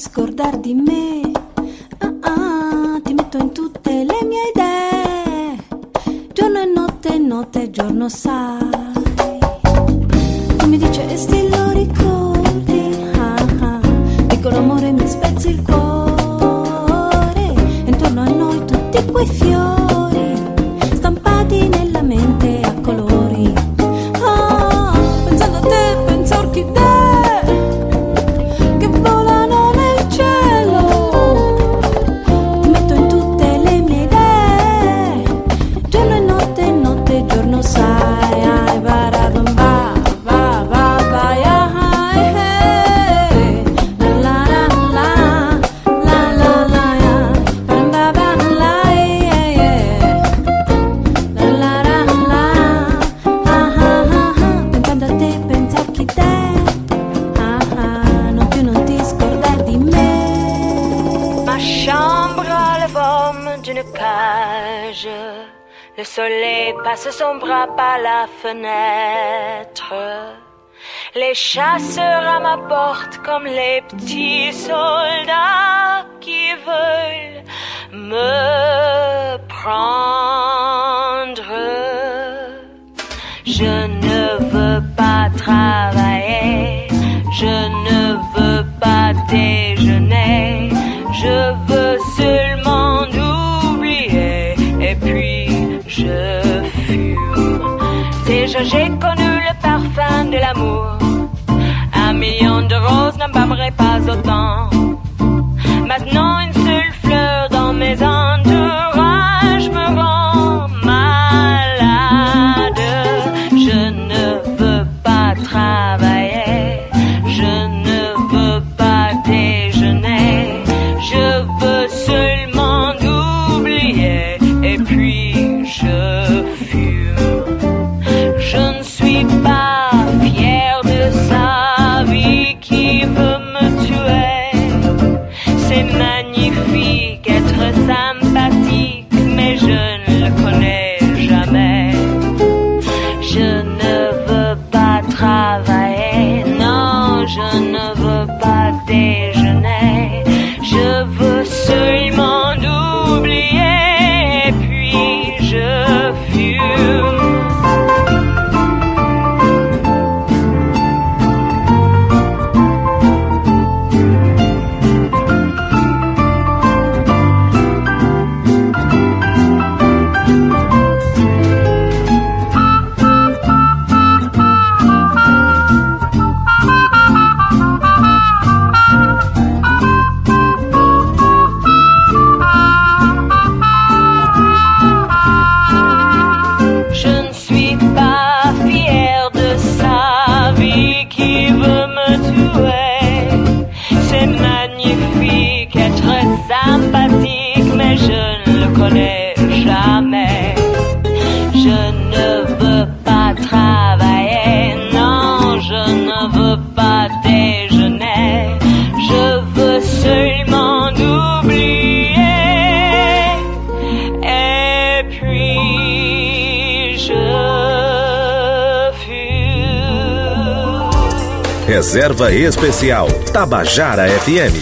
scordar di me. Ti metto in tutte le mie idee, giorno e notte, giorno sai. Tu mi dicesti lo ricordi, piccolo amore mi spezzi il cuore, e intorno a noi tutti quei fiori stampati nella mente a colori. Pensando a te, penso a orchidee che volano nel cielo. Ti metto in tutte le mie idee, giorno e notte, giorno sai. Ai barabamba, va, vai, ai, la la la, la la, barabamba, la, la, pensando a te, penso a orchidee, non più non ti scordar di me. Ma chambre a la forme d'une cage. Le soleil passe son bras par la fenêtre. Les chasseurs à ma porte comme les petits soldats qui veulent me prendre. Je ne veux pas travailler, je ne veux pas déjeuner, je veux seulement oublier et puis je fume. Déjà j'ai connu le parfum de l'amour, 1 million de roses n'embaumerait pas autant. Maintenant une seule fleur dans mes entourages me rend malade. Je ne veux pas travailler, je ne veux pas déjeuner, je veux seulement oublier et puis je fume. Je ne suis pas fière de sa vie qui veut me tuer. C'est magnifique être sympathique, mais je ne le connais jamais. Je ne veux pas travailler, non, je ne veux pas déjeuner. Je veux seulement oublier, et puis je fume. Sympathique, mais je ne le connais jamais. Je ne veux pas travailler, non, je ne veux pas déjeuner. Je veux seulement oublier, et puis je fume. Reserva Especial Tabajara FM.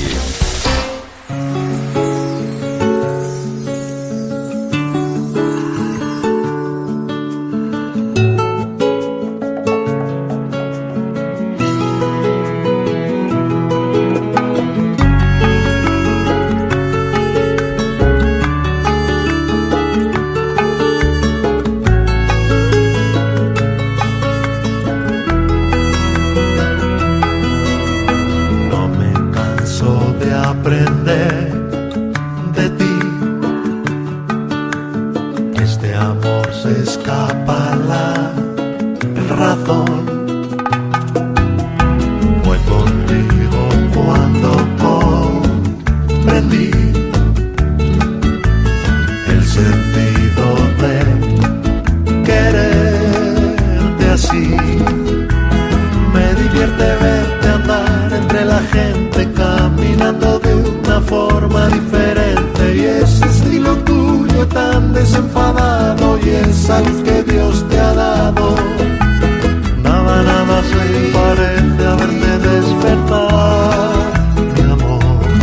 Nada se parece a verte despertar, mi amor.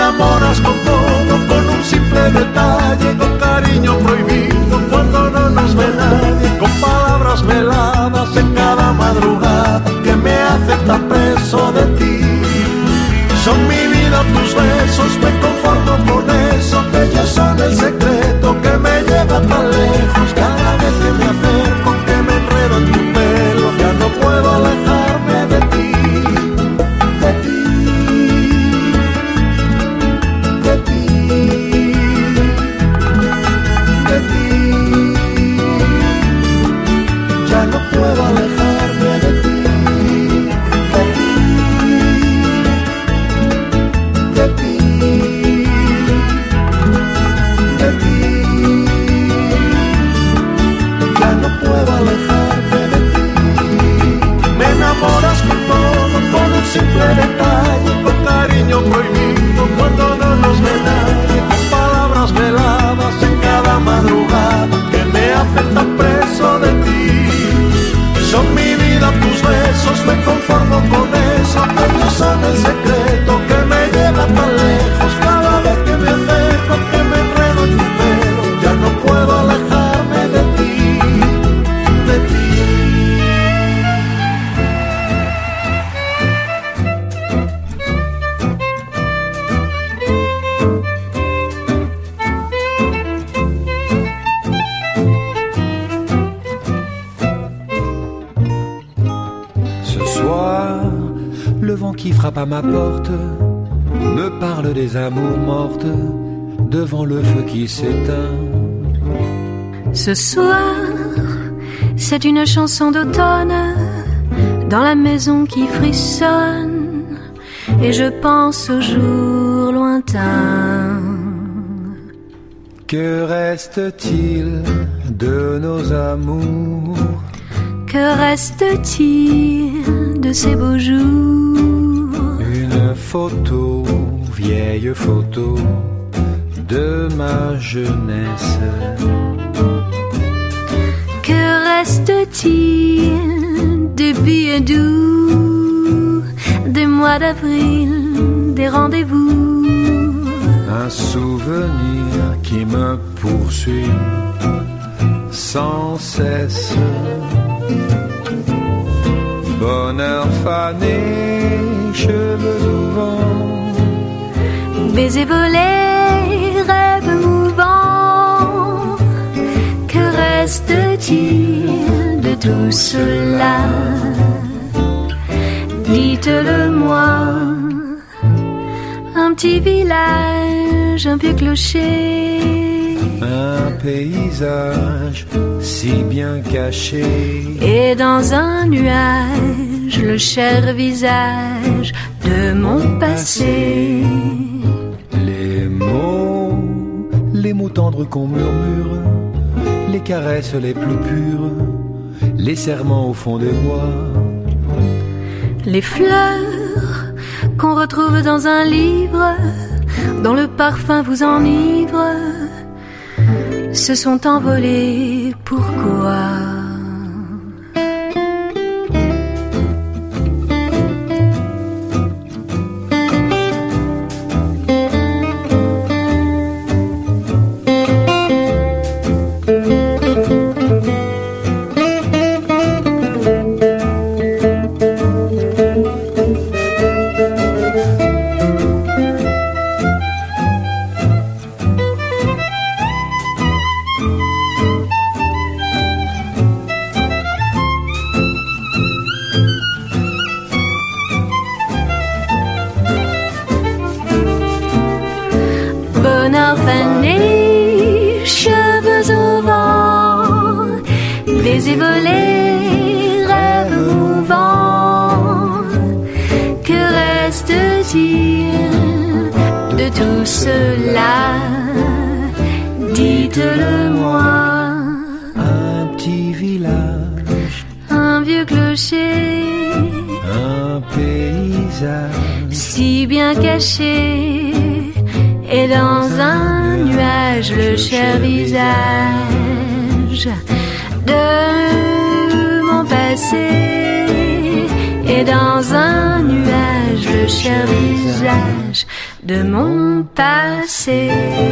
enamoras con todo, con un simple detalle, con cariño prohibido cuando no nos ve nadie, con palabras veladas en cada madrugada que me hacen tan preso de ti. Son mi vida tus besos, me conformo con eso, que ellos son el secreto que me lleva tan lejos. Cada vez que me acerco, que me enredo en tu pelo, ya no puedo alejarme de ti, de ti, de ti, de ti. Ya no puedo alejarme de ti, de ti, de ti, de ti. Ya no puedo alejarme de ti. Me enamoras con todo, con un simple detalle, con cariño prohibido cuando no nos ve nadie, con palabras veladas en cada madrugada que me hacen tan preso de ti. Son mi vida tus besos, me conformo con eso, ellos son el secreto que me lleva tan lejos. Cada vez que me acerco, que me enredo en tu pelo, ya no puedo alejarme de ti, de ti. Ce soir, le vent qui frappe à ma porte me parle des amours mortes devant le feu qui s'éteint. Ce soir, c'est une chanson d'automne dans la maison qui frissonne, et je pense aux jours lointains. Que reste-t-il de nos amours? Que reste-t-il de ces beaux jours? Une photo, vieille photo de ma jeunesse. Que reste-t-il des billets doux, des mois d'avril, des rendez-vous? Un souvenir qui me poursuit sans cesse. Bonheur fané, cheveux au vent, Baisers volés, rêves mouvants. Que reste-t-il de tout cela? Dites-le-moi. Un petit village, un vieux clocher, un paysage si bien caché, et dans un nuage le cher visage de mon passé. Les mots tendres qu'on murmure, les caresses les plus pures, les serments au fond des bois, les fleurs qu'on retrouve dans un livre, dont le parfum vous enivre, se sont envolés. Pourquoi? Bonheur fané, cheveux au vent, baisers volés, rêves mouvants. Que reste-t-il de tout cela? Dites-le-moi. un petit village, Un vieux clocher, un paysage si bien caché, et dans un nuage le cher visage de mon passé, et dans un nuage le le cher visage de mon passé.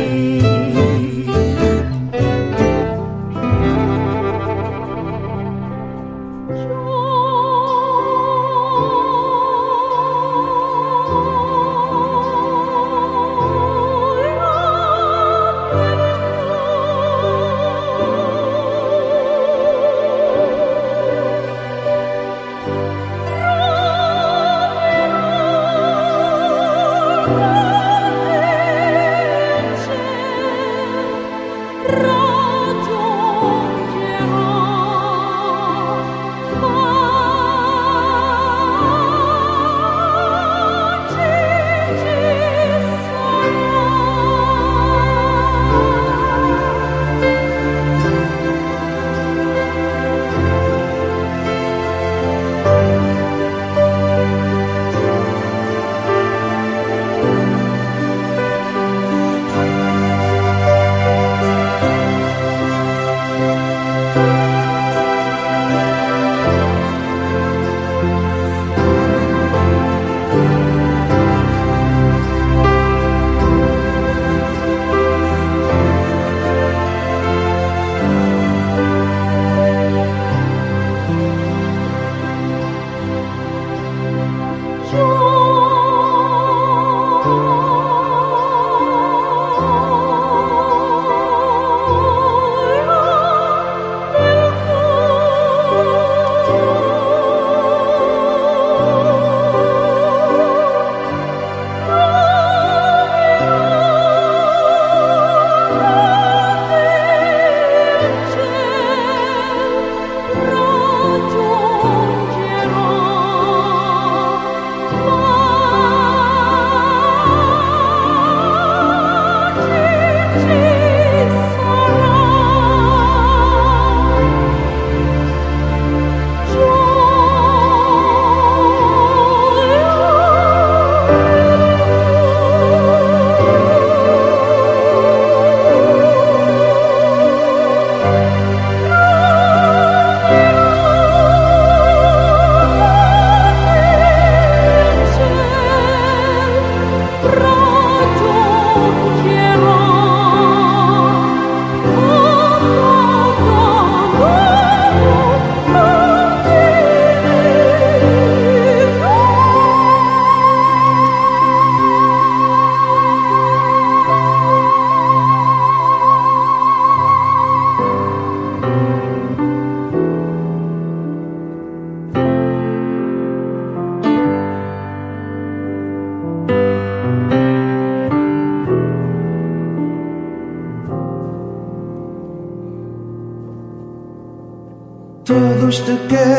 Todos te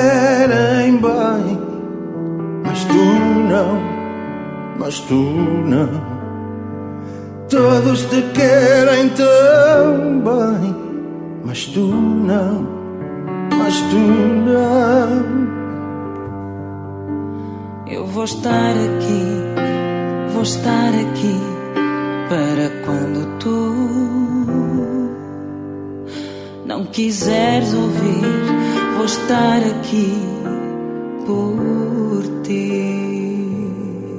querem bem, mas tu não. Todos te querem tão bem, mas tu não. Eu vou estar aqui para quando tu não quiseres ouvir. Vou estar aqui por ti.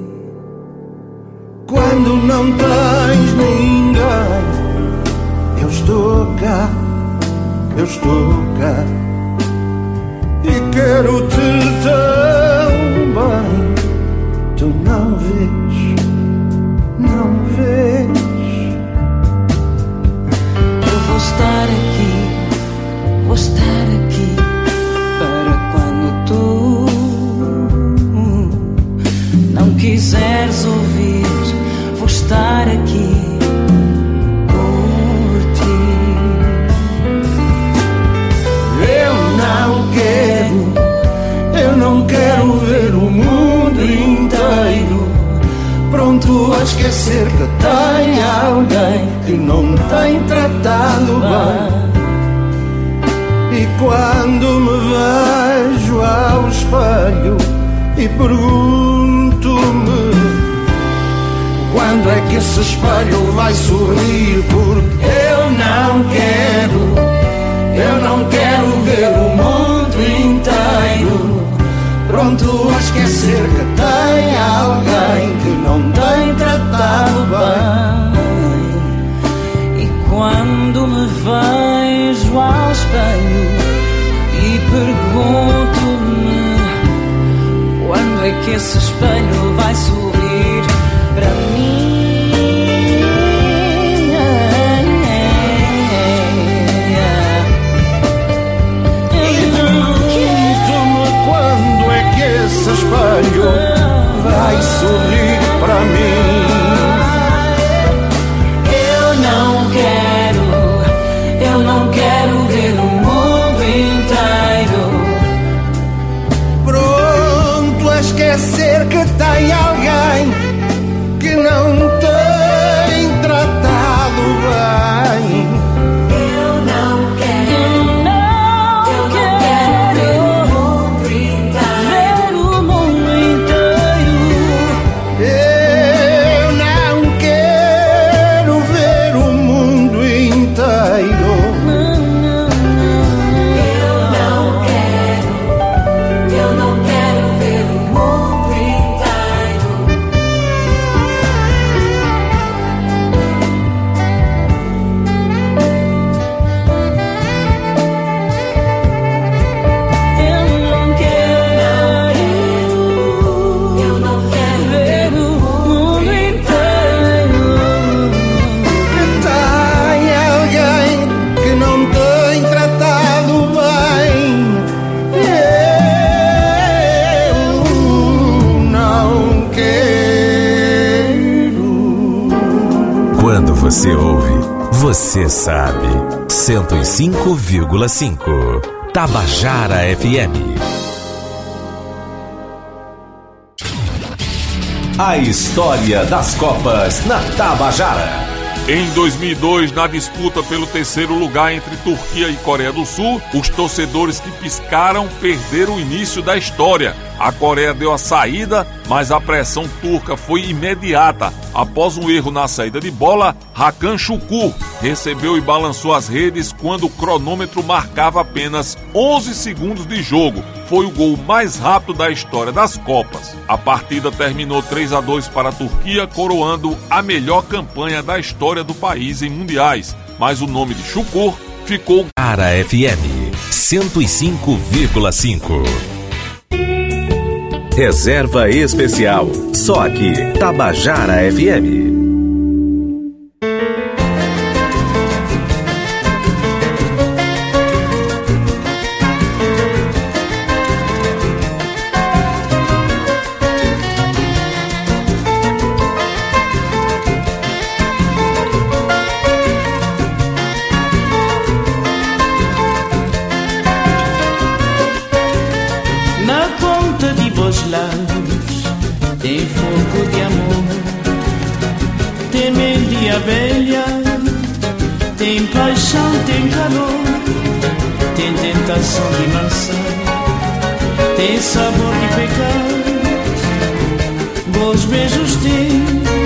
Quando não tens ninguém, eu estou cá. E quero-te tão bem. Tu não vês. Eu vou estar aqui para quando tu não quiseres ouvir. Vou estar aqui por ti. Eu não quero ver o mundo inteiro pronto a esquecer que tem alguém que não tem tratado bem. E quando me vejo ao espelho e pergunto-me quando é que esse espelho vai sorrir, porque eu não quero ver o mundo inteiro pronto a esquecer que tem alguém me vejo ao espelho e pergunto-me quando é que esse espelho vai sorrir para mim. Pergunto-me quando é que esse espelho vai sorrir para mim. Eu não quero ver o mundo inteiro. Pronto a esquecer que tem alguém que não tem tratado bem. Eu não quero ver o mundo inteiro. Eu não quero ver o mundo inteiro. Quando você ouve, você sabe. 105,5 Tabajara FM. A história das Copas na Tabajara. Em 2002, na disputa pelo terceiro lugar entre Turquia e Coreia do Sul, os torcedores que piscaram perderam o início da história. A Coreia deu a saída, mas a pressão turca foi imediata. Após um erro na saída de bola, Hakan Şükür recebeu e balançou as redes quando o cronômetro marcava apenas 11 segundos de jogo. Foi o gol mais rápido da história das Copas. A partida terminou 3-2 para a Turquia, coroando a melhor campanha da história do país em mundiais. Mas o nome de Şükür ficou... Tabajara FM 105,5. Reserva especial, só aqui, Tabajara FM. Na ponta de bons lábios tem fogo de amor, tem mel de abelha, tem paixão, tem calor, tem tentação de maçã, tem sabor de pecado, bons beijos tem,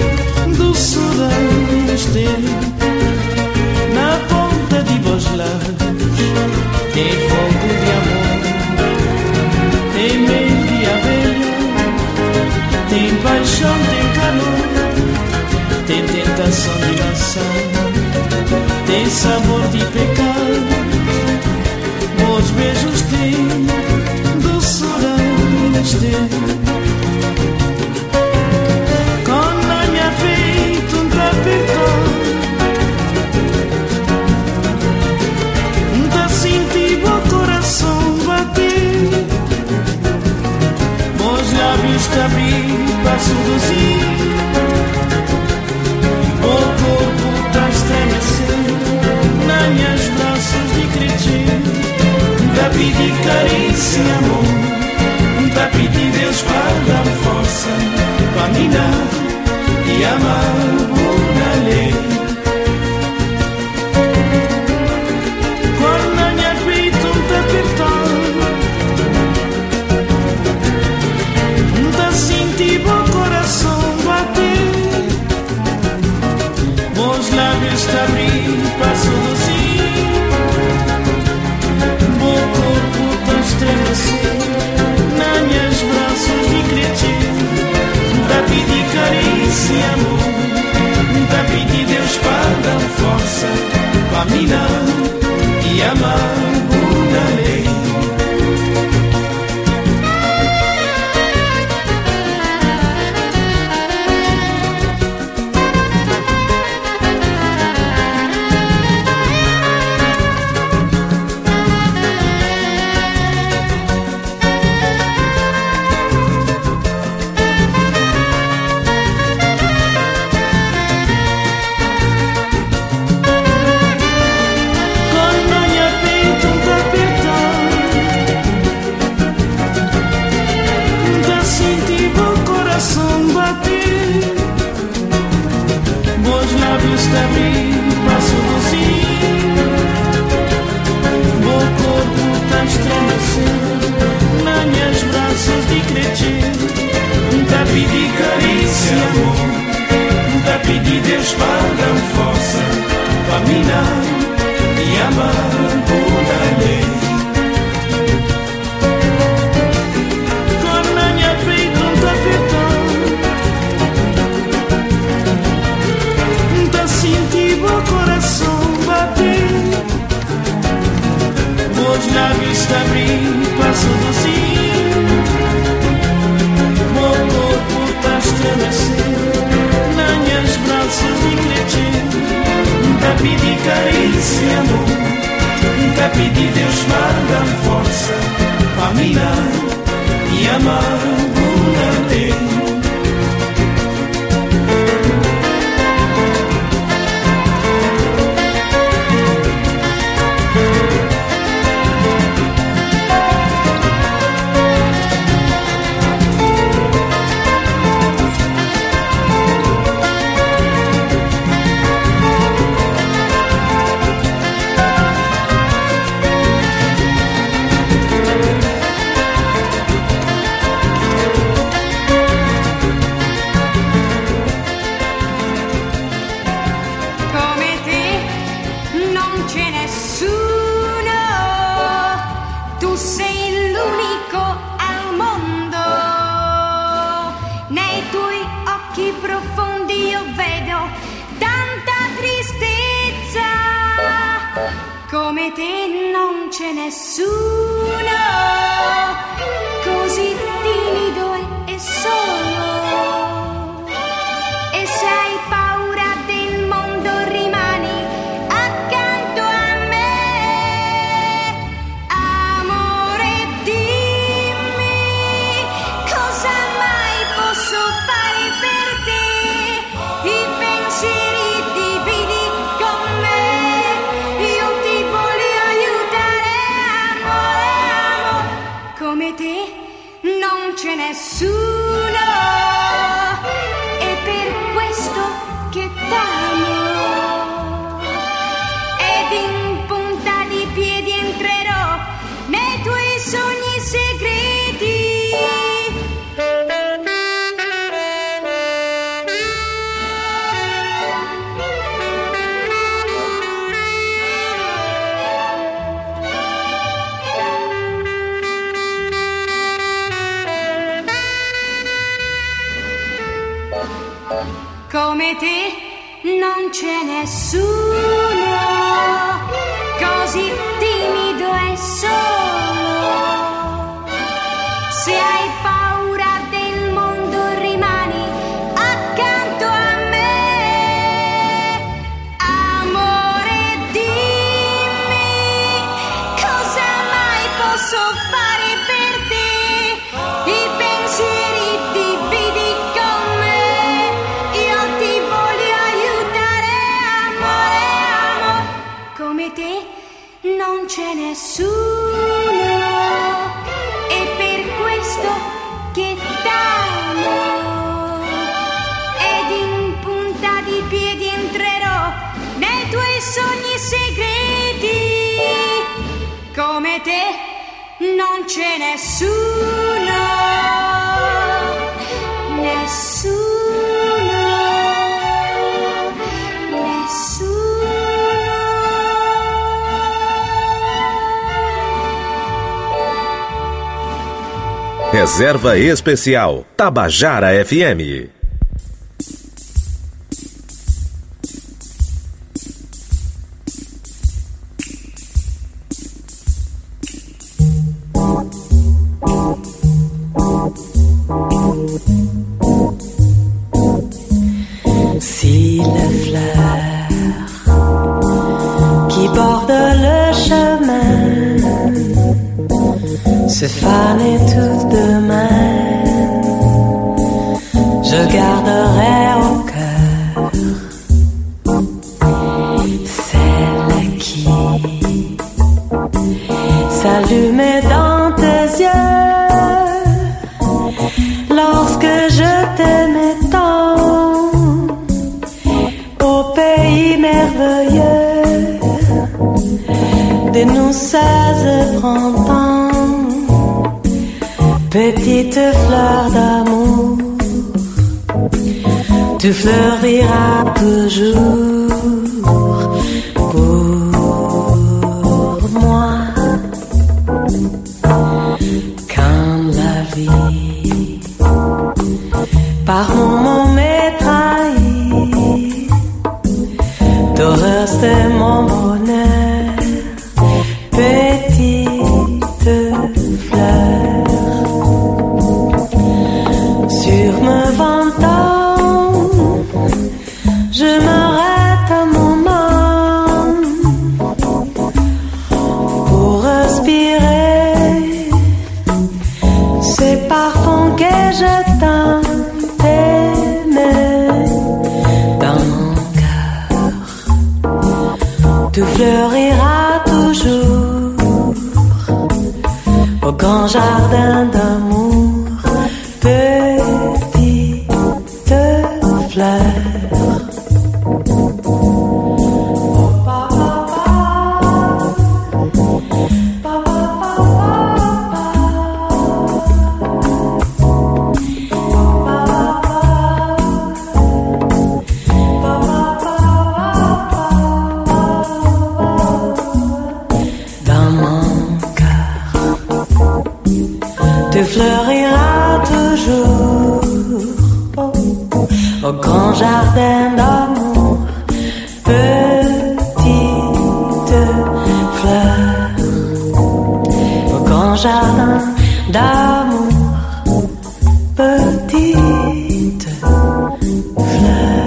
doçuras tem. Na ponta de bons lábios tem fogo de amor, tem mel de abelha, tem paixão, tem calor, tem tentação de maçã, tem sabor de pecado, bons beijos tem, doçuras tem. Quando na minha peito um tapetão, tá sentindo o coração bater, bons lábios te abrir para seduzir, o corpo tá estremecer, nas minhas braços de crescer, tá pedir carícia e amor, tá pedir Deus para dar força, para me dar e amar por lei. Quando na minha peito tá apertando, tá sentindo o coração bater, bons lábios te abrir para seduzir, o corpo tá estremecer, nas minhas braços de crescer, tá pedir carícia e amor, vista abrir, passo do sim. Meu corpo está estremecendo, nas minhas braços de crescer. Tá pedir carícia, amor, tá pedir Deus paga força pra minar e amar por além. Na vista abrir, passo do sim. Meu corpo está estremecendo, nas minhas braços de crescer. Tá pedir carícia, amor, tá pedir Deus paga força pra mirar e amar por além. Come te non c'è nessuno così timido e solo. E se hai paura del mondo rimani accanto a me. Amore, dimmi cosa mai posso fare per te. I pensieri dividi con me. Come te non c'è nessuno, è per questo che t'amo. Ed in punta di piedi entrerò nei tuoi sogni segreti. Come te non c'è nessuno così timido e solo. Se hai paura del mondo rimani accanto a me. Amore, dimmi cosa mai posso fare per te. I pensieri dividi con me. Come te non c'è nessuno, è per questo che t'amo. Ed in punta di piedi entrerò nei tuoi sogni segreti. Come te non c'è nessuno, nessuno. Reserva Especial Tabajara FM. Si les fleurs qui bordent le chemin se fanaient toutes demain, je garderai au cœur celle qui s'allumait dans tes yeux lorsque je t'aimais tant au pays de nos 16 printemps, petite fleur d'amour, tu fleuriras toujours pour moi. Quand la vie par moments m'est trahi, d'horreur c'est mon bonheur, petite fleur. Sur me vantant, je m'arrête un moment pour respirer ces parfums que je tente aimer dans mon cœur. Tu fleuriras toujours au grand jardin d'amour, petite fleur. Tu fleuriras toujours au grand jardin d'amour, petite fleur. Au grand jardin d'amour, petite fleur.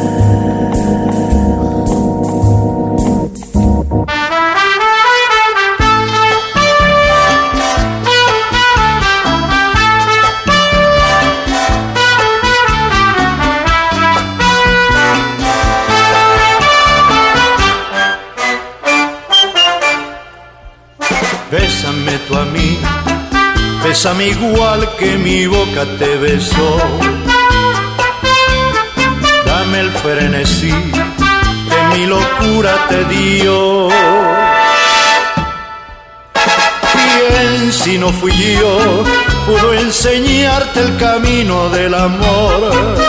Bésame tú a mí, bésame igual que mi boca te besó. Dame el frenesí que mi locura te dio. ¿Quién si no fui yo pudo enseñarte el camino del amor?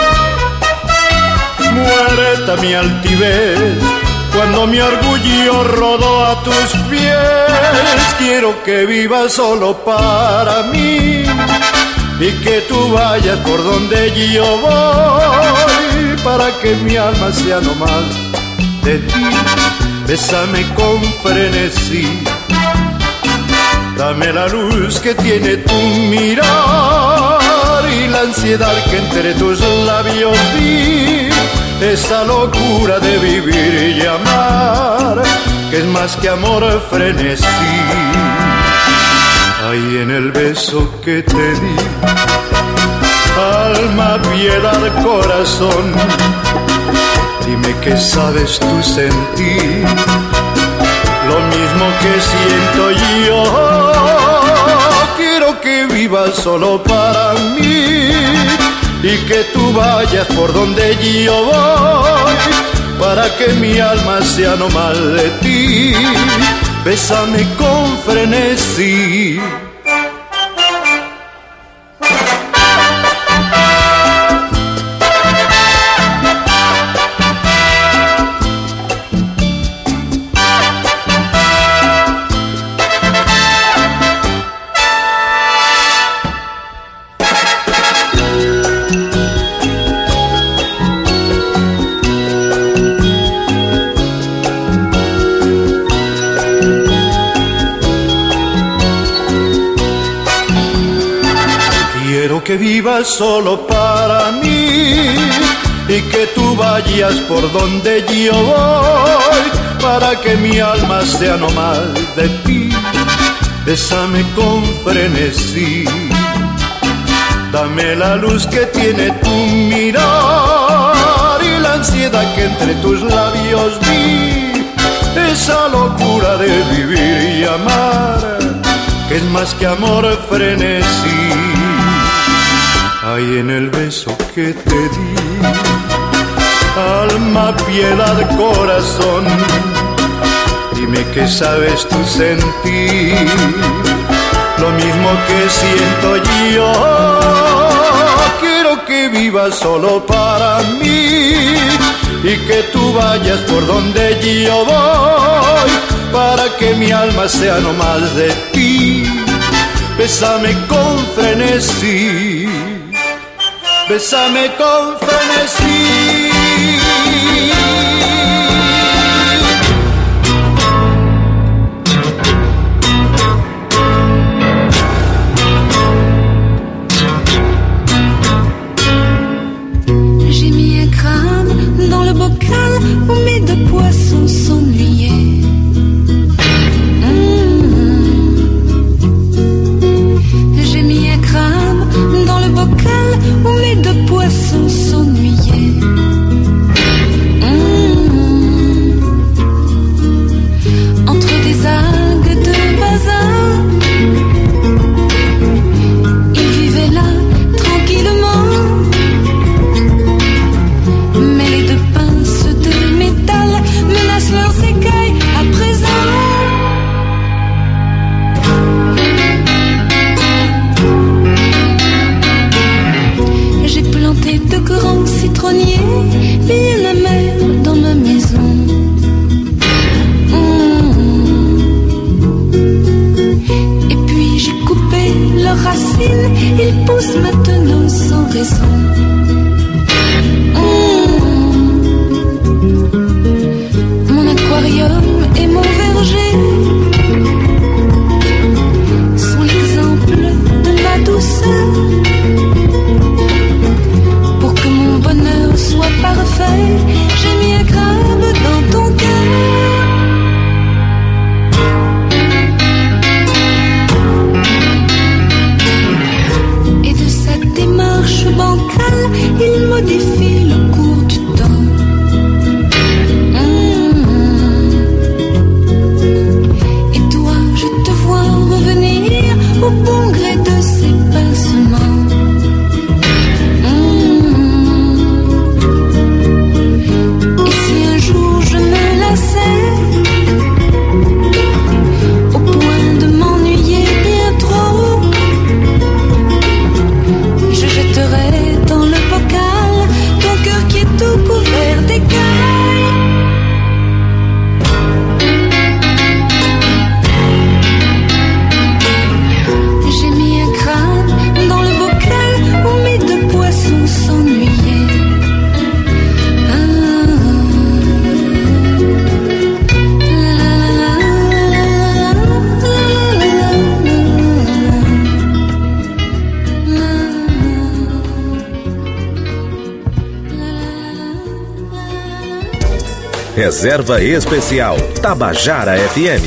Muerta mi altivez cuando mi orgullo rodó a tus pies. Quiero que vivas solo para mí y que tú vayas por donde yo voy, para que mi alma sea no más de ti. Bésame con frenesí, dame la luz que tiene tu mirar y la ansiedad que entre tus labios vi. Esa locura de vivir y amar, que es más que amor, frenesí. Ahí en el beso que te di, alma, piedad, corazón, dime que sabes tú sentir lo mismo que siento yo. Quiero que vivas solo para mí y que tú vayas por donde yo voy, para que mi alma sea no más de ti. Bésame con frenesí. Que vivas solo para mí y que tú vayas por donde yo voy, para que mi alma sea no más de ti. Bésame con frenesí, dame la luz que tiene tu mirar y la ansiedad que entre tus labios vi. Esa locura de vivir y amar, que es más que amor, frenesí. Ahí en el beso que te di, alma, piedad, corazón, dime qué sabes tú sentir, lo mismo que siento yo. Quiero que vivas solo para mí y que tú vayas por donde yo voy, para que mi alma sea no más de ti. Bésame con frenesí, bésame con frenesí. J'ai mis un crâne dans le bocal où mes deux poissons s'ennuyaient. J'ai mis un crâne dans le bocal où mes deux poissons s'ennuyaient. Entre des algues de bazar, ils vivaient là tranquillement. Mais les deux pinces de métal menacent leurs écailles à présent. J'ai planté de grands citronniers bien amers dans ma maison. Et puis j'ai coupé leurs racines, ils poussent maintenant sans raison. Mon aquarium et mon verger sont l'exemple de ma douceur. Pour que mon bonheur soit parfait, j'ai mis un crabe dans ton cœur. Et de cette démarche bancale, il modifie le cours du temps. Et toi, je te vois revenir au bon gré de ces pincements. Et si un jour je me lassais, au point de m'ennuyer bien trop, je jetterai dans le bocal ton cœur qui est tout couvert d'écailles. J'ai mis un crâne dans le bocal où mes deux poissons s'ennuyaient. Reserva Especial Tabajara FM.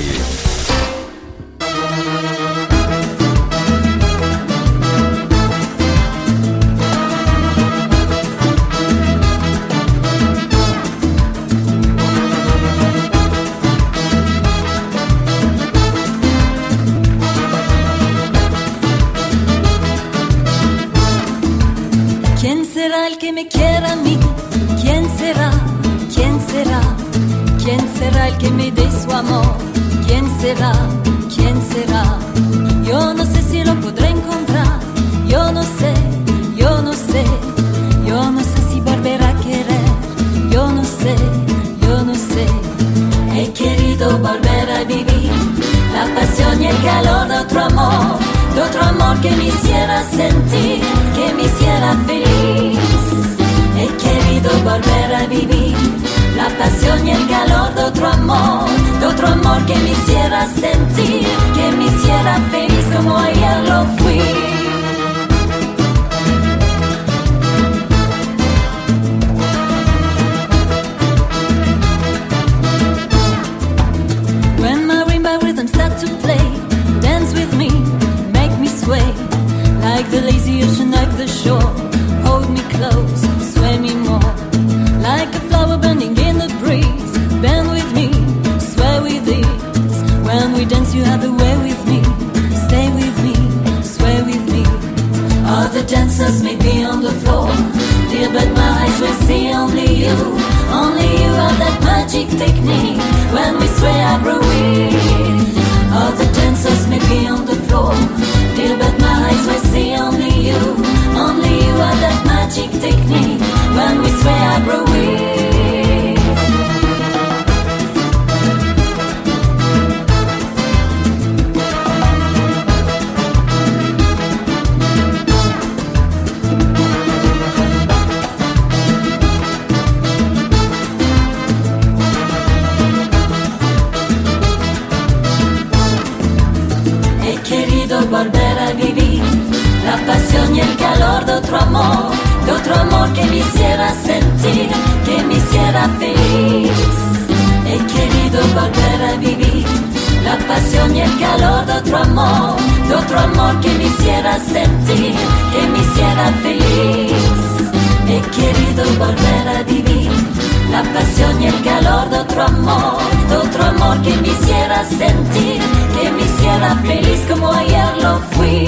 ¿Quién será el que me quiera a mí? ¿Quién será? ¿Quién será? ¿Quién será el que me dé su amor? ¿Quién será? ¿Quién será? Yo no sé si lo podré encontrar. Yo no sé, yo no sé. Yo no sé si volverá a querer. Yo no sé, yo no sé. He querido volver a vivir la pasión y el calor de otro amor que me hiciera sentir, que me hiciera feliz. He querido volver a vivir la pasión y el calor de otro amor que me hiciera sentir, que me hiciera feliz como ayer lo fui. When marimba rhythms start to play, dance with me, make me sway, like the lazy ocean up the shore. Hold me close, sway me more, like a flower bending in the breeze. Bend with me, sway with ease. When we dance you have the way with me. d'otro amor que me hiciera sentir, que me hiciera feliz. He querido volver a vivir la pasión y el calor de otro amor que me hiciera sentir, que me hiciera feliz. He querido volver a vivir la pasión y el calor de otro amor que me hiciera sentir, que me hiciera feliz como ayer lo fui.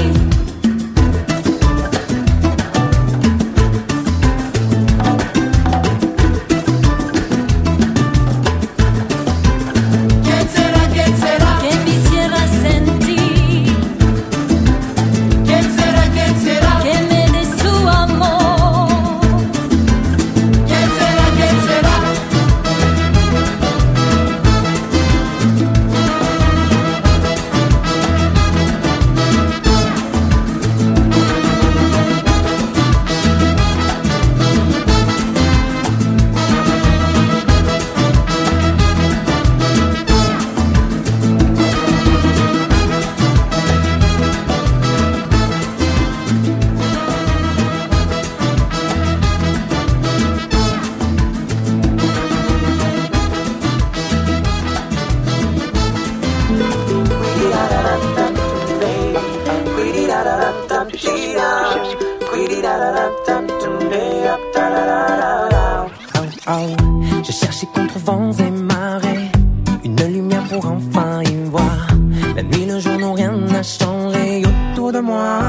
Je cherchais contre vents et marées une lumière pour enfin y voir. La nuit, le jour n'ont rien à changer autour de moi.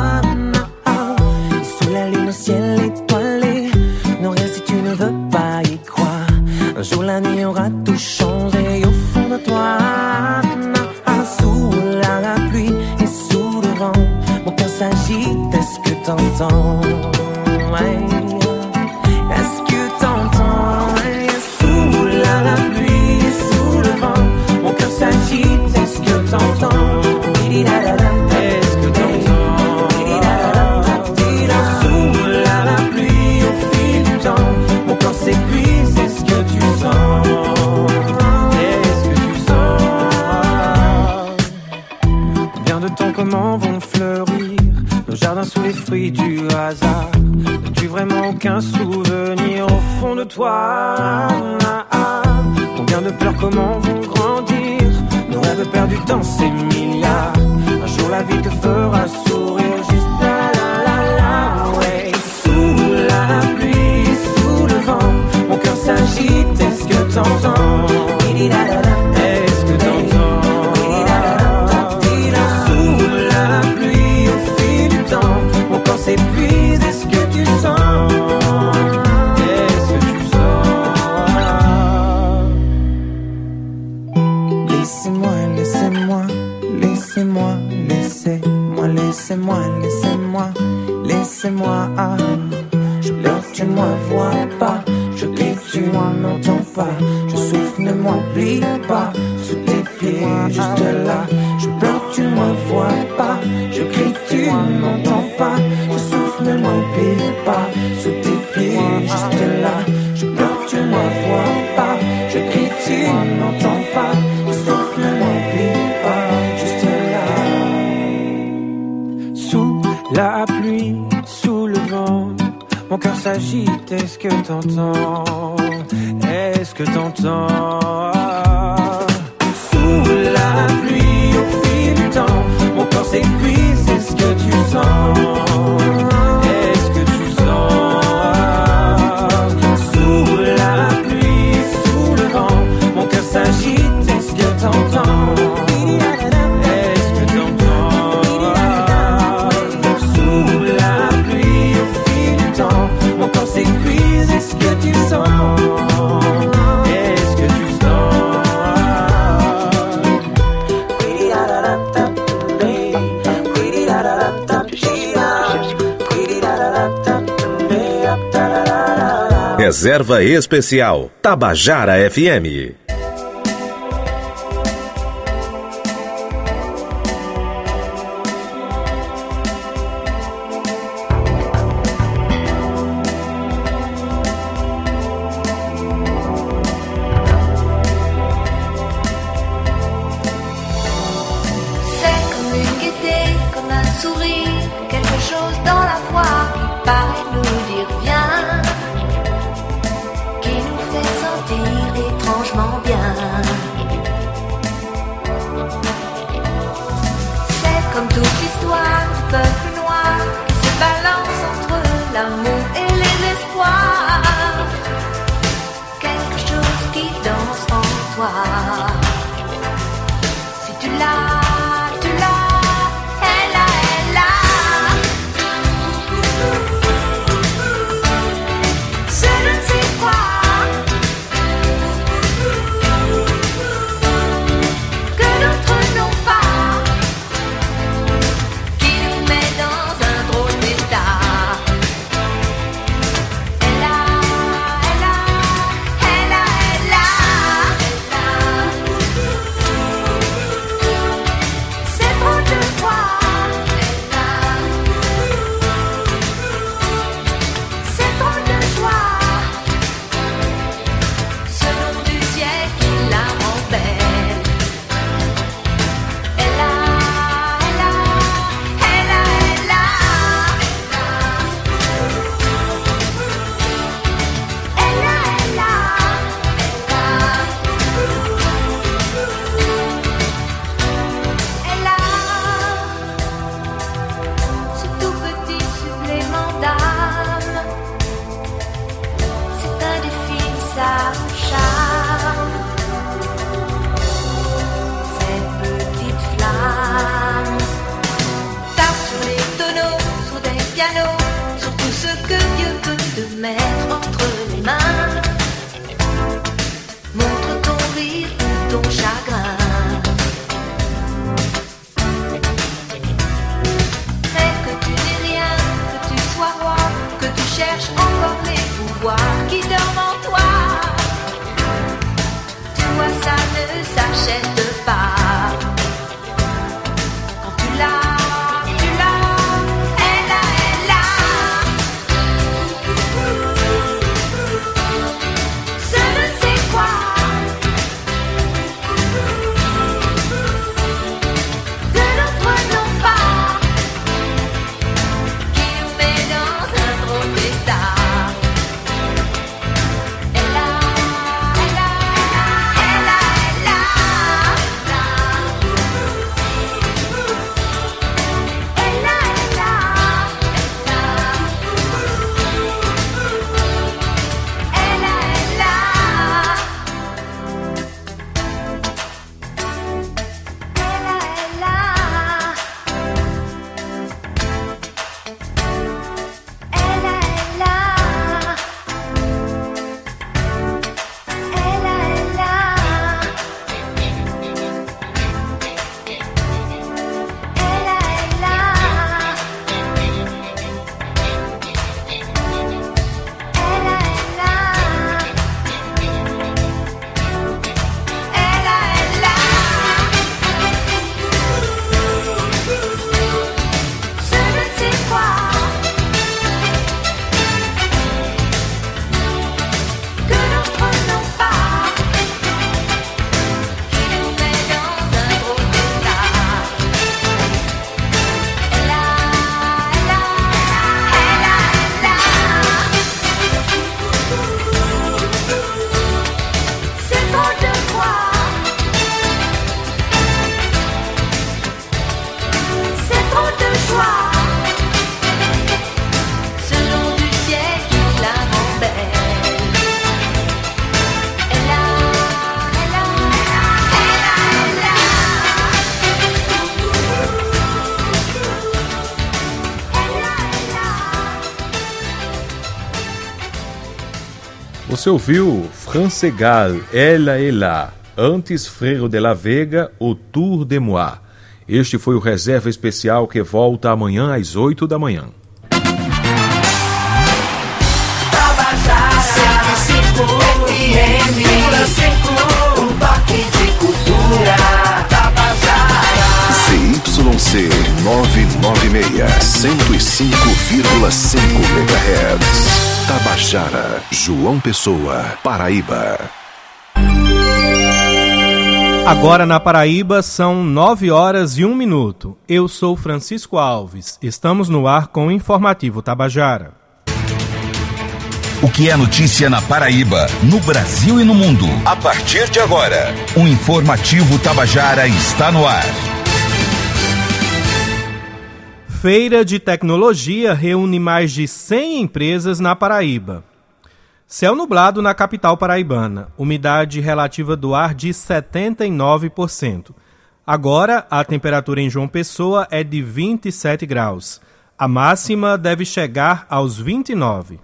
Sous la lune, au ciel étoilé, non rien si tu ne veux pas y croire. Un jour la nuit aura tout changé au fond de toi. Sous la pluie et sous le vent, mon cœur s'agite, est-ce que t'entends? Est-ce que t'entends? Sous la pluie et sous le vent, mon cœur s'agite, est-ce que t'entends? Est-ce que t'entends? Sous la pluie au fil du temps, mon corps s'épuise, est-ce que tu sens? Est-ce que tu sens? Combien de temps, comment vont fleurir nos jardins sous les fruits du hasard? N'as-tu vraiment aucun souvenir au fond de toi? Combien de pleurs, comment vont grandir nos rêves perdus dans ces milliards? Un jour la vie te fera sourire, juste ouais. Sous la pluie, sous le vent, mon cœur s'agite, est-ce que t'entends? Est-ce que t'entends? Sous la pluie au fil du temps, mon corps s'épuise, est-ce que tu sens? Est-ce que tu sens? Laissez-moi, laissez-moi, laissez-moi, laissez-moi, laissez-moi, laissez-moi, laissez-moi. Je pleure, tu ne vois pas, je crie, tu n'entends pas, je souffle, ne m'oublie pas, sous tes pieds, juste là. Je pleure, tu ne vois pas, je crie, tu n'entends pas, je souffle, ne m'oublie pas, sous tes pieds, juste là. Je pleure, tu ne vois pas, je crie, tu n'entends pas, je souffle, ne m'oublie pas, juste là. Sous la pluie, sous le vent, mon cœur s'agite, est-ce que t'entends? Est-ce que t'entends? Sous la pluie au fil du temps, mon corps s'épuise, est-ce que tu sens? Est-ce que tu sens? Sous la pluie, sous le vent, mon cœur s'agite, est-ce que t'entends? Est-ce que t'entends? Sous la pluie au fil du temps, mon corps s'épuise, est-ce que tu sens? Est-ce que tu sens? Reserva Especial Tabajara FM. C'est comme une gaieté, comme un sourire, quelque chose dans la voix qui part. toi. Si tu l'as, tu l'as, elle a, elle a. Je ne sais quoi que d'autres n'ont pas, qui nous met dans un drôle d'état. Elle a, elle a, elle a, elle a, elle a. C'est trop de fois. Elle a. C'est trop de joie. Ce nom du ciel qui la rend belle. Elle a, elle a, elle a, elle a, elle a, elle a, elle a, ce tout petit supplément d'âme. C'est indéfinissable charme. Cette petite flamme tape sur les tonneaux, sur des pianos, sur tout ce que Dieu peut te mettre entre les mains. Montre ton rire ou ton chagrin. Mais que tu n'aies rien, que tu sois roi, que tu cherches encore les pouvoirs qui dorment en toi. Tu vois, ça ne s'achète pas. Quand tu l'as, elle a, elle a. Je ne sais quoi que d'autres n'ont pas, qui nous met dans un drôle d'état. Elle a, elle a, elle a, elle a, elle a, elle a, Você ouviu Francegal, Ela et Là, antes Freire de la Vega, Autour de Moi. Este foi o Reserva Especial que volta amanhã às 8 da manhã. Tabajara, 105 FM, um toque de cultura. Tabajara. ZYC 996, 105,5 MHz. Tabajara, João Pessoa, Paraíba. Agora na Paraíba são 9h01. Eu sou Francisco Alves. Estamos no ar com o Informativo Tabajara. O que é notícia na Paraíba, no Brasil e no mundo. A partir de agora, o Informativo Tabajara está no ar. Feira de Tecnologia reúne mais de 100 empresas na Paraíba. Céu nublado na capital paraibana, umidade relativa do ar de 79%. Agora, a temperatura em João Pessoa é de 27 graus. A máxima deve chegar aos 29.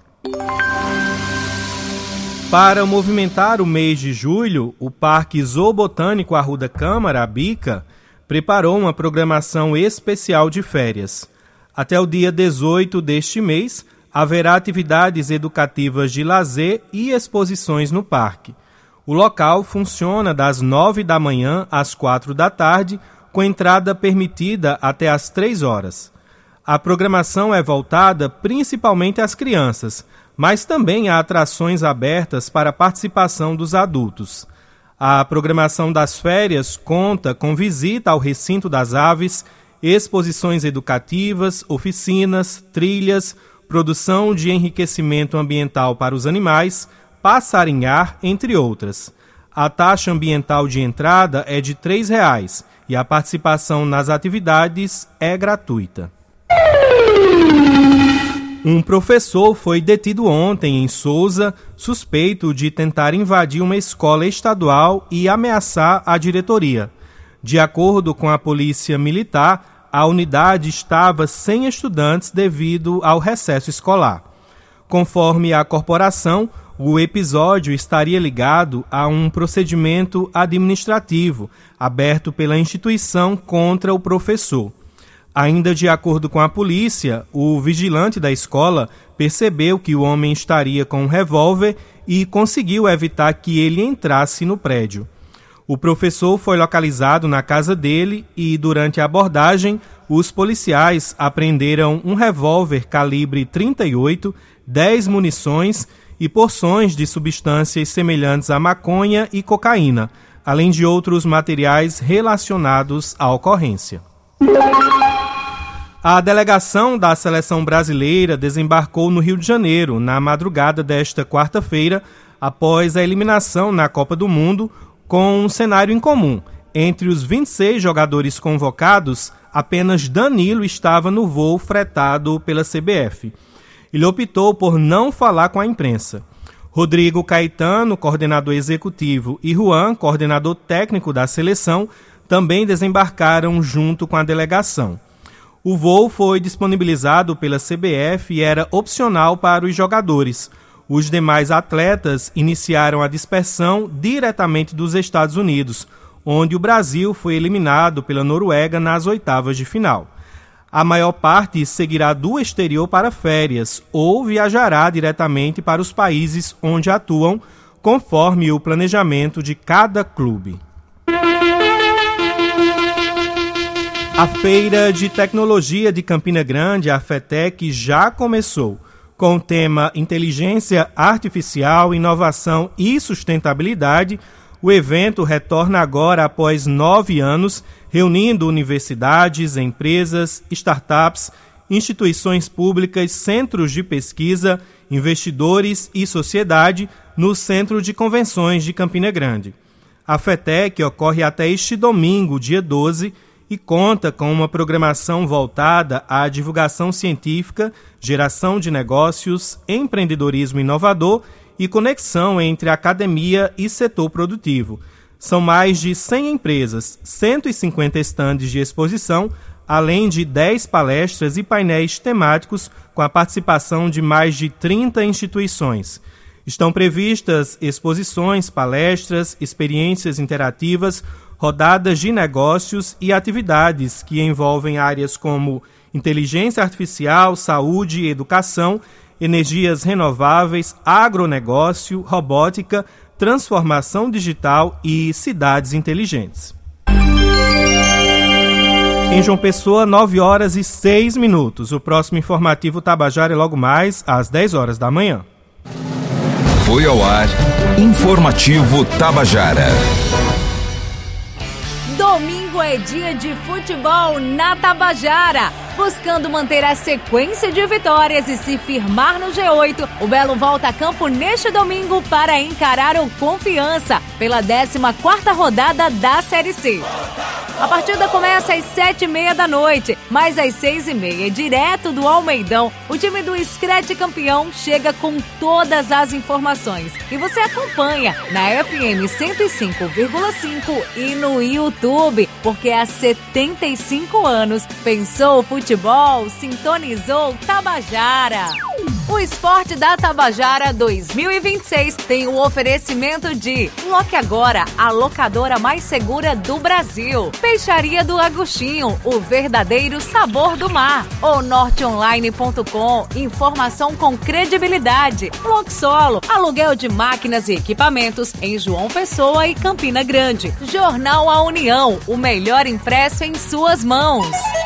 Para movimentar o mês de julho, o Parque Zoobotânico Arruda Câmara, a Bica, preparou uma programação especial de férias. Até o dia 18 deste mês, haverá atividades educativas de lazer e exposições no parque. O local funciona das 9 da manhã às 4 da tarde, com entrada permitida até às 3 horas. A programação é voltada principalmente às crianças, mas também há atrações abertas para a participação dos adultos. A programação das férias conta com visita ao Recinto das Aves, exposições educativas, oficinas, trilhas, produção de enriquecimento ambiental para os animais, passarinhar, entre outras. A taxa ambiental de entrada é de R$ 3,00 e a participação nas atividades é gratuita. Um professor foi detido ontem em Sousa, suspeito de tentar invadir uma escola estadual e ameaçar a diretoria. De acordo com a Polícia Militar, a unidade estava sem estudantes devido ao recesso escolar. Conforme a corporação, o episódio estaria ligado a um procedimento administrativo aberto pela instituição contra o professor. Ainda de acordo com a polícia, o vigilante da escola percebeu que o homem estaria com um revólver e conseguiu evitar que ele entrasse no prédio. O professor foi localizado na casa dele e, durante a abordagem, os policiais apreenderam um revólver calibre 38, 10 munições e porções de substâncias semelhantes à maconha e cocaína, além de outros materiais relacionados à ocorrência. A delegação da seleção brasileira desembarcou no Rio de Janeiro na madrugada desta quarta-feira, após a eliminação na Copa do Mundo, com um cenário incomum. Entre os 26 jogadores convocados, apenas Danilo estava no voo fretado pela CBF. Ele optou por não falar com a imprensa. Rodrigo Caetano, coordenador executivo, e Juan, coordenador técnico da seleção, também desembarcaram junto com a delegação. O voo foi disponibilizado pela CBF e era opcional para os jogadores. Os demais atletas iniciaram a dispersão diretamente dos Estados Unidos, onde o Brasil foi eliminado pela Noruega nas oitavas de final. A maior parte seguirá do exterior para férias ou viajará diretamente para os países onde atuam, conforme o planejamento de cada clube. A Feira de Tecnologia de Campina Grande, a FETEC, já começou. Com o tema Inteligência Artificial, Inovação e Sustentabilidade, o evento retorna agora após 9 anos, reunindo universidades, empresas, startups, instituições públicas, centros de pesquisa, investidores e sociedade no Centro de Convenções de Campina Grande. A FETEC ocorre até este domingo, dia 12, e conta com uma programação voltada à divulgação científica, geração de negócios, empreendedorismo inovador e conexão entre academia e setor produtivo. São mais de 100 empresas, 150 estandes de exposição, além de 10 palestras e painéis temáticos com a participação de mais de 30 instituições. Estão previstas exposições, palestras, experiências interativas, rodadas de negócios e atividades que envolvem áreas como inteligência artificial, saúde e educação, energias renováveis, agronegócio, robótica, transformação digital e cidades inteligentes. Em João Pessoa, 9h06. O próximo informativo Tabajara é logo mais às 10 horas da manhã. Foi ao ar Informativo Tabajara. Domingo domingo é dia de futebol na Tabajara. Buscando manter a sequência de vitórias e se firmar no G8, o Belo volta a campo neste domingo para encarar o Confiança pela 14ª rodada da Série C. A partida começa às 7h30 da noite, mas às 6h30, direto do Almeidão, o time do Scratch campeão chega com todas as informações. E você acompanha na FM 105,5 e no YouTube, porque há 75 anos pensou o futebol, sintonizou Tabajara. O Esporte da Tabajara 2026 tem o oferecimento de Loque Agora, a locadora mais segura do Brasil. Peixaria do Agostinho, o verdadeiro sabor do mar. O norteonline.com, informação com credibilidade. Loxolo, aluguel de máquinas e equipamentos em João Pessoa e Campina Grande. Jornal A União, o melhor impresso em suas mãos.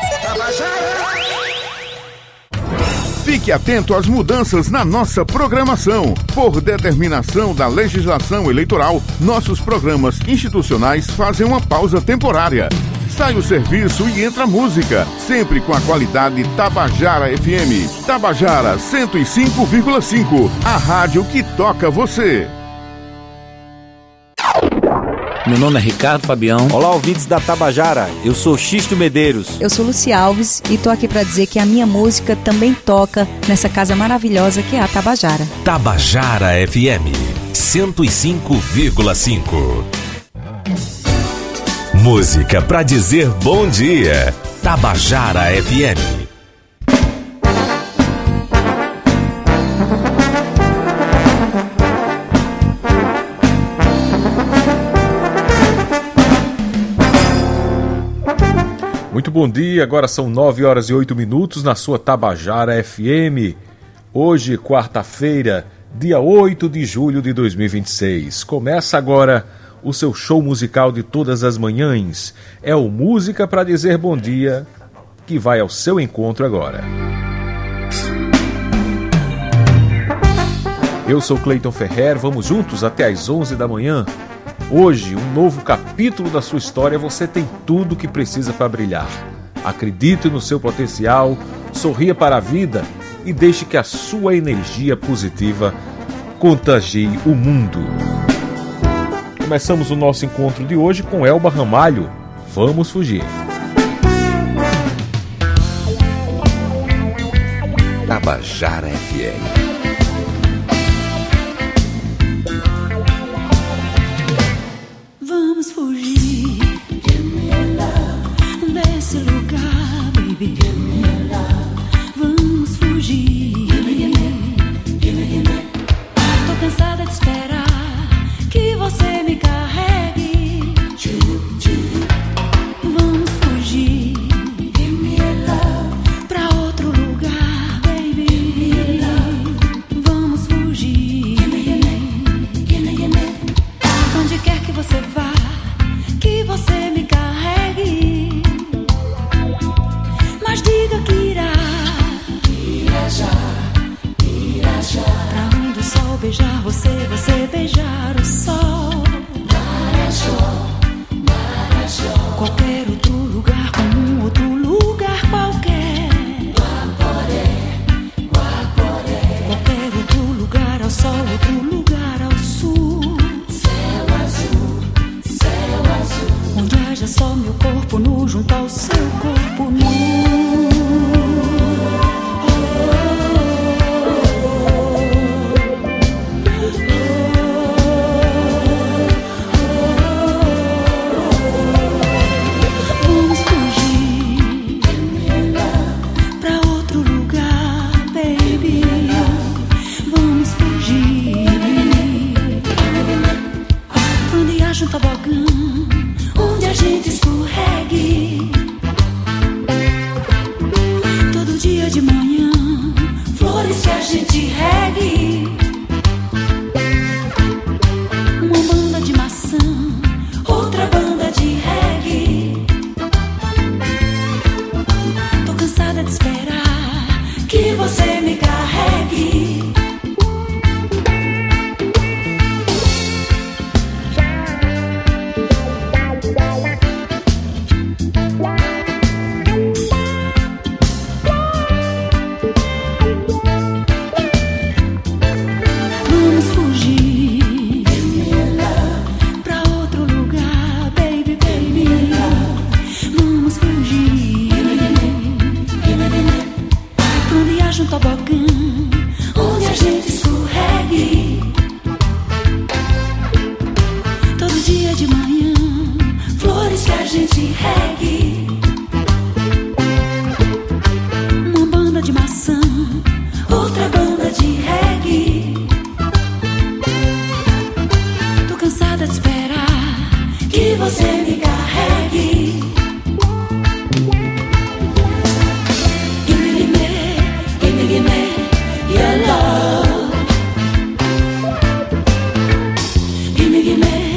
Fique atento às mudanças na nossa programação. Por determinação da legislação eleitoral, nossos programas institucionais fazem uma pausa temporária. Sai o serviço e entra a música, sempre com a qualidade Tabajara FM. Tabajara 105,5, a rádio que toca você. Meu nome é Ricardo Fabião. Olá, ouvintes da Tabajara. Eu sou Xisto Medeiros. Eu sou Luci Alves e tô aqui para dizer que a minha música também toca nessa casa maravilhosa que é a Tabajara. Tabajara FM 105,5. Música para dizer bom dia. Tabajara FM. Muito bom dia, agora são 9h08 na sua Tabajara FM. Hoje, quarta-feira, dia 8 de julho de 2026. Começa agora o seu show musical de todas as manhãs. É o Música para Dizer Bom Dia, que vai ao seu encontro agora. Eu sou Cleiton Ferrer, vamos juntos até às 11 da manhã. Hoje, um novo capítulo da sua história, você tem tudo o que precisa para brilhar. Acredite no seu potencial, sorria para a vida e deixe que a sua energia positiva contagie o mundo. Começamos o nosso encontro de hoje com Elba Ramalho. Vamos fugir. Tabajara FM. Vamos fugir desse lugar, baby. Vamos fugir. Tô cansada de esperar que você me carregue. Vamos fugir pra outro lugar, baby. Vamos fugir. Onde quer que você vá, que você me carregue, mas diga que irá pra onde o sol beijar você, você beijar o sol. Qualquer outro lugar, como outro lugar qualquer. Qualquer outro lugar ao sol, outro lugar ao sul. Onde haja só meu corpo nu junto ao seu corpo nu. Vamos fugir pra outro lugar, baby. Vamos fugir onde haja um tobogã, onde a gente escorregue. Todo dia de manhã, flores que a gente regue. Uma banda de maçã, outra banda de reggae. Tô cansada de esperar que você me carregue. dia de manhã, flores que a gente regue, uma banda de maçã, outra banda de reggae. Tô cansada de esperar que você me